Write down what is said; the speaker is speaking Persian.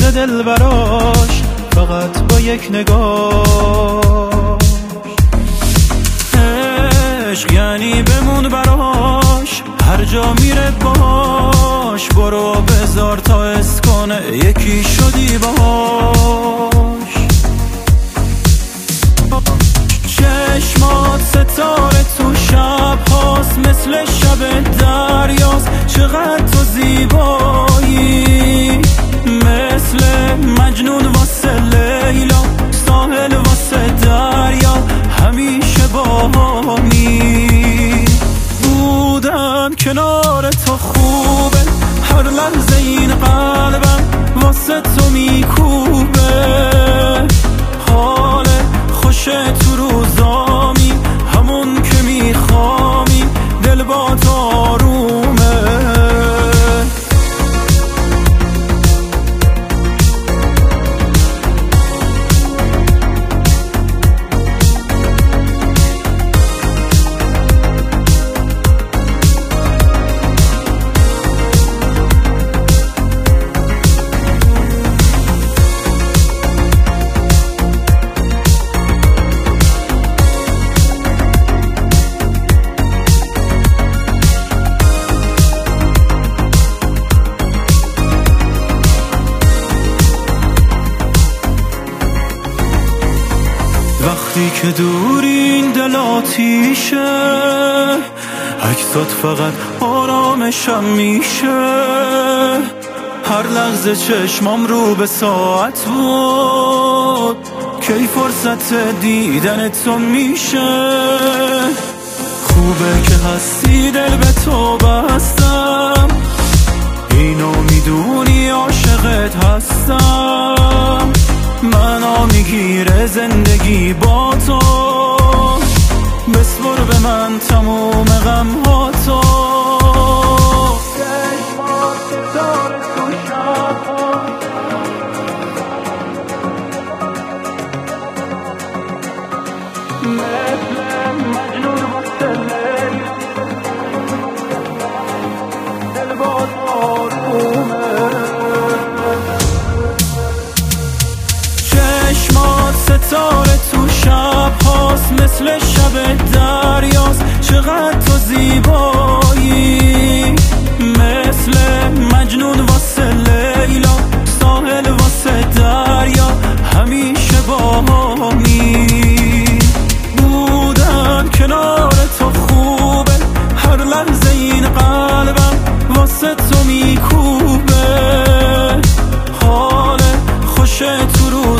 کرده دل براش فقط با یک نگاه. عشق یعنی بمون براش، هر جا میره باش، برو بذار تا حس کنه یکی شدی باش. چشمات ستاره تو شب هاست، مثل شب دریاست، چقدر تو زیبایی، مثل مجنون واسه لیلا، ساحل واسه دریا، همیشه باهمی بودن کنار تو خوبه، هر لحظه این قلبم واسه تو میکوبه، حال خوشه تو روزامی، همون که میخوامی، دل با تو آرومه. وقتی که دورین دل آتیشه، عکسات فقط آرامشم میشه، هر لحظه چشمام رو به ساعت بود، کی فرصت دیدن تو میشه. خوبه که هستی دل به تو بستم، اینو میدونی عاشقت هستم، منو میگیره زندگی با تو، بسپر به من تموم غم ها تو. ستاره تو شب هاست، مثل شب دریاست، چقدر تو زیبایی، مثل مجنون واسه لیلا، ساحل واسه دریا، همیشه باهمی بودن کنار تو خوبه، هر لحظه این قلبم واسه تو میکوبه، حال خوشه تو رو